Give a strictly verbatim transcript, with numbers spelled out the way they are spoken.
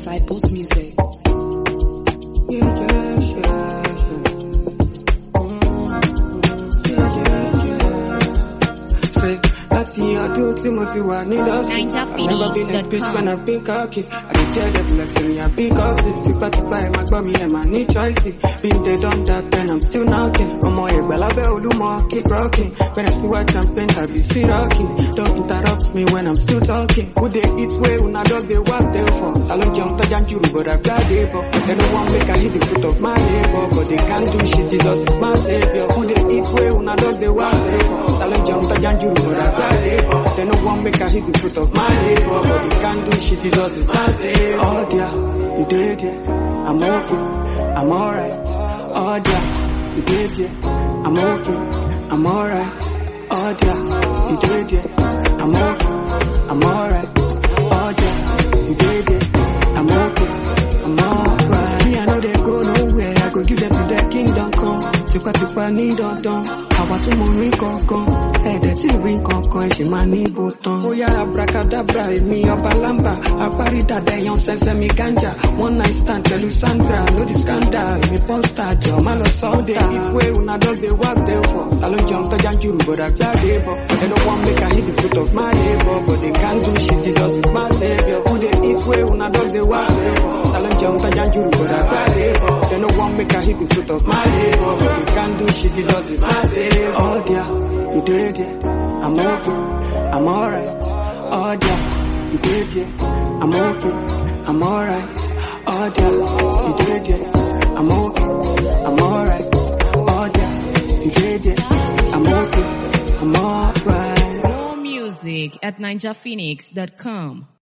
Disciples Music. Yeah, yeah, yeah, yeah. Mm, yeah, yeah, yeah. Say, láti ọdún tí mo ti wà ní industry, I've never been a bitch when I've been cocky. I dey tell them like say me I big cocky. Tipátipá ẹ̀ máa gbọ́ mi ẹ̀ máa ní choice. Been there done that then I'm still knocking. Ọmọ Ẹ̀gbá lábẹ́ Olúmọ keep rocking. When I see white champagne I be still rocking. Don't interrupt me when I'm still talking. Who dey eat way una dog dey work there for? I love jump touch and juru but I glad they for. They don't want make I hit the foot of my labor, but they can't do shit. Jesus is my savior. Who dey eat way una dog dey work there for? I love jump touch and juru but I glad they for. They don't want make I hit the foot of my labor, but they can't do shit. Jesus is my savior. Oh dear, you did it. I'm okay. I'm alright. Oh dear, you did it. I'm okay. I'm alright. Oh dear, you did it. I'm okay. I'm alright. Oh dear, you did it. I'm okay. I'm alright. Me I know they go nowhere. I go give them to their kingdom come. Tipa tipa ní dandan. Àwa tó mọ rí kankan. Ẹ̀dẹ̀ tí rí kankan ẹ̀ ṣì máa ní bótan. Ó yá abracadabra èmi ọba lámbà. Apárí dàda ẹ̀yàn sẹ́sẹ́ mi ganja. One night stand pẹ̀lú Sandra. No the scandal. Èmi pọ́ńsítà jọ má lọ sọ́ọ́dẹ̀. Ìfúwé una dog dey work there for. Ta ló jẹun tọ́jà ń jùrù but I glad they for. They don't want make I hit the foot of my labor, but they can't do shit. Jesus is my savior. Who dey eat way una dog dey work there for. Ta ló jẹun tọ́jà ń jùrù but I glad they for. They don't want make I hit the foot of my labor, but they can't do shit. Jesus is my savior. Oh dear, you did it. I'm okay. I'm alright. Oh dear, you did it. I'm okay. I'm alright. Oh dear, you did it. I'm okay. I'm alright. Oh dear, you did it. I'm okay. I'm alright. More music at ninja phoenix dot com.